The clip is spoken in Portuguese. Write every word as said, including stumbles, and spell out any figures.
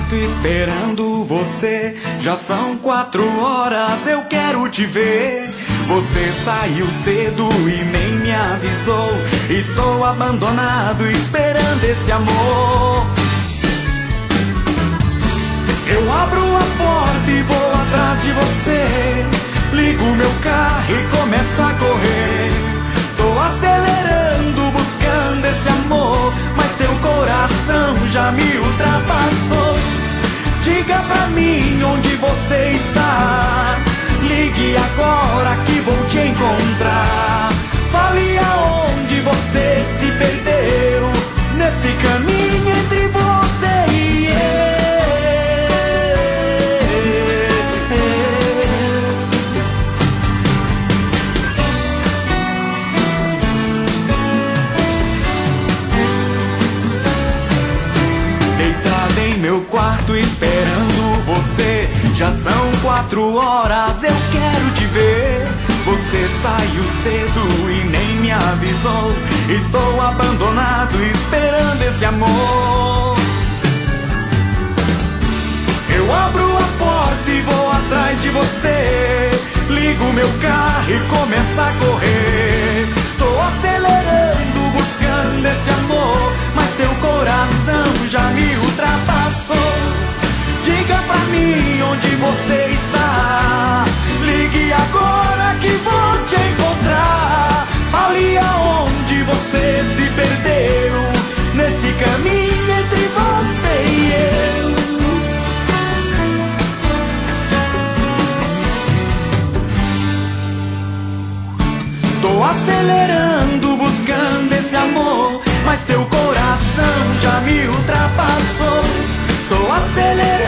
quarto esperando você. Já são quatro horas, eu quero te ver. Você saiu cedo e nem me avisou. Estou abandonado esperando esse amor. Eu abro a porta e vou atrás de você. Ligo meu carro e começo a correr. Tô acelerando buscando esse amor, mas teu coração já me ultrapassou. Diga pra mim onde você está. Ligue agora que vou te encontrar. Fale aonde você se perdeu nesse caminho entre você e eu. Deitada em meu quarto esperando você. Já são quatro horas, eu quero te ver. Você saiu cedo e nem me avisou. Estou abandonado esperando esse amor. Eu abro a porta e vou atrás de você. Ligo meu carro e começo a correr. Tô acelerando buscando esse amor, mas teu coração já me ultrapassou. Diga pra mim onde você está. Ligue agora que vou te encontrar. Fale aonde você se perdeu nesse caminho entre você e eu. Tô acelerando buscando esse amor, mas teu coração já me ultrapassou. Tô acelerando